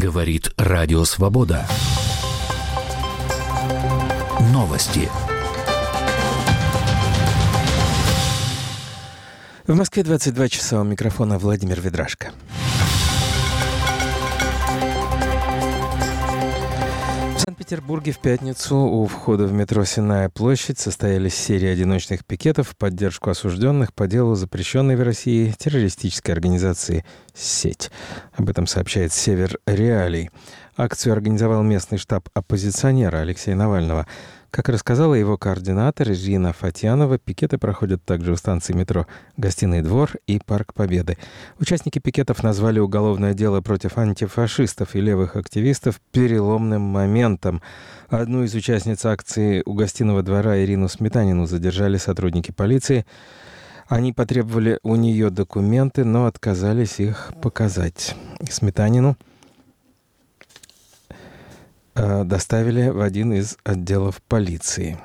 Говорит Радио Свобода. Новости. В Москве 22 часа, у микрофона Владимир Ведрашко. В Санкт-Петербурге в пятницу у входа в метро Сенная площадь состоялись серии одиночных пикетов в поддержку осужденных по делу запрещенной в России террористической организации «Сеть». Об этом сообщает «Север Реалий». Акцию организовал местный штаб оппозиционера Алексея Навального. Как рассказала его координатор Ирина Фатьянова, пикеты проходят также у станции метро «Гостиный двор» и «Парк Победы». Участники пикетов назвали уголовное дело против антифашистов и левых активистов переломным моментом. Одну из участниц акции у «Гостиного двора» Ирину Сметанину задержали сотрудники полиции. Они потребовали у нее документы, но отказались их показать. Сметанину доставили в один из отделов полиции.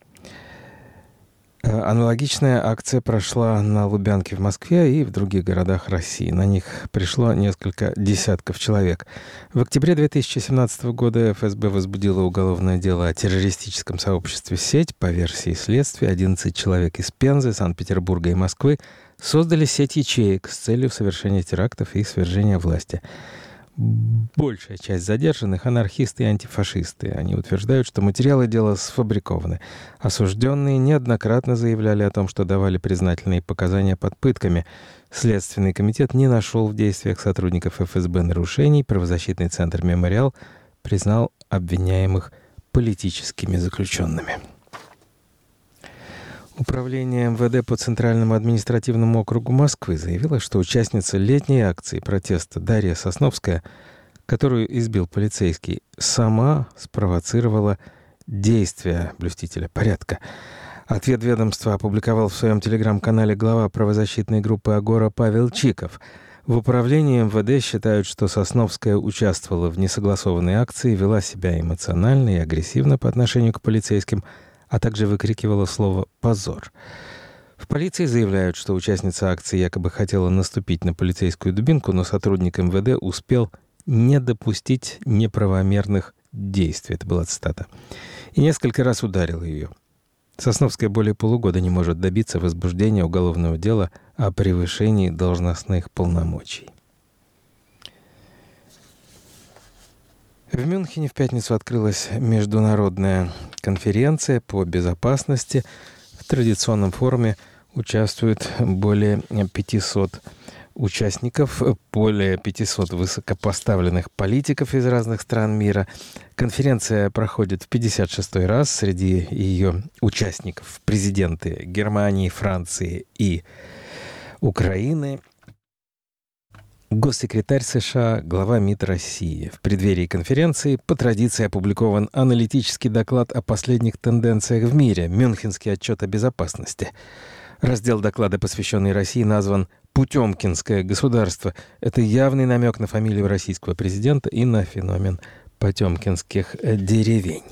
Аналогичная акция прошла на Лубянке в Москве и в других городах России. На них пришло несколько десятков человек. В октябре 2017 года ФСБ возбудило уголовное дело о террористическом сообществе «Сеть». По версии следствия, 11 человек из Пензы, Санкт-Петербурга и Москвы создали сеть ячеек с целью совершения терактов и свержения власти. Большая часть задержанных — анархисты и антифашисты. Они утверждают, что материалы дела сфабрикованы. Осужденные неоднократно заявляли о том, что давали признательные показания под пытками. Следственный комитет не нашел в действиях сотрудников ФСБ нарушений. Правозащитный центр «Мемориал» признал обвиняемых политическими заключенными. Управление МВД по Центральному административному округу Москвы заявило, что участница летней акции протеста Дарья Сосновская, которую избил полицейский, сама спровоцировала действия блюстителя порядка. Ответ ведомства опубликовал в своем телеграм-канале глава правозащитной группы «Агора» Павел Чиков. В управлении МВД считают, что Сосновская участвовала в несогласованной акции, вела себя эмоционально и агрессивно по отношению к полицейским, а также выкрикивала слово «позор». В полиции заявляют, что участница акции якобы хотела наступить на полицейскую дубинку, но сотрудник МВД успел не допустить неправомерных действий. Это была цитата. И несколько раз ударил ее. Сосновская более полугода не может добиться возбуждения уголовного дела о превышении должностных полномочий. В Мюнхене в пятницу открылась международная конференция по безопасности. В традиционном форуме участвует более 500 участников, более 500 высокопоставленных политиков из разных стран мира. Конференция проходит в 56-й раз. Среди ее участников президенты Германии, Франции и Украины, госсекретарь США, глава МИД России. В преддверии конференции по традиции опубликован аналитический доклад о последних тенденциях в мире, Мюнхенский отчет о безопасности. Раздел доклада, посвященный России, назван «Потемкинское государство». Это явный намек на фамилию российского президента и на феномен потемкинских деревень.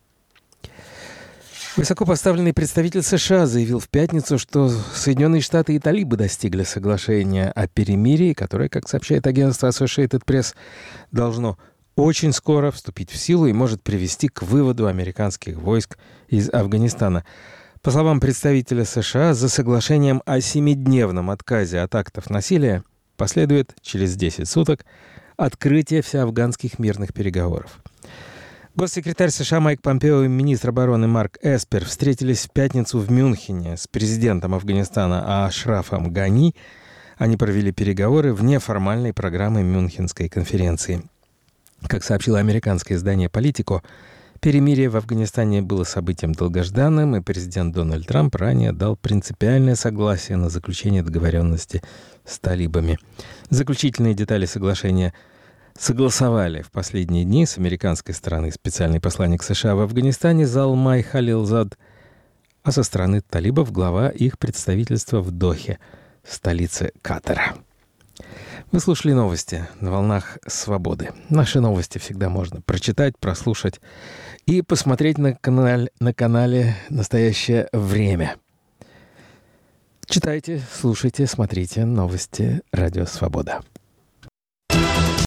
Высокопоставленный представитель США заявил в пятницу, что Соединенные Штаты и талибы достигли соглашения о перемирии, которое, как сообщает агентство Associated Press, должно очень скоро вступить в силу и может привести к выводу американских войск из Афганистана. По словам представителя США, за соглашением о 7-дневном отказе от актов насилия последует через 10 суток открытие всеафганских мирных переговоров. Госсекретарь США Майк Помпео и министр обороны Марк Эспер встретились в пятницу в Мюнхене с президентом Афганистана Ашрафом Гани. Они провели переговоры вне формальной программы Мюнхенской конференции. Как сообщило американское издание «Политико», перемирие в Афганистане было событием долгожданным, и президент Дональд Трамп ранее дал принципиальное согласие на заключение договоренности с талибами. Заключительные детали соглашения согласовали в последние дни с американской стороны специальный посланник США в Афганистане Залмай Халилзад, а со стороны талибов глава их представительства в Дохе, столице Катара. Вы слушали новости на волнах свободы. Наши новости всегда можно прочитать, прослушать и посмотреть на канале «Настоящее время». Читайте, слушайте, смотрите новости «Радио Свобода».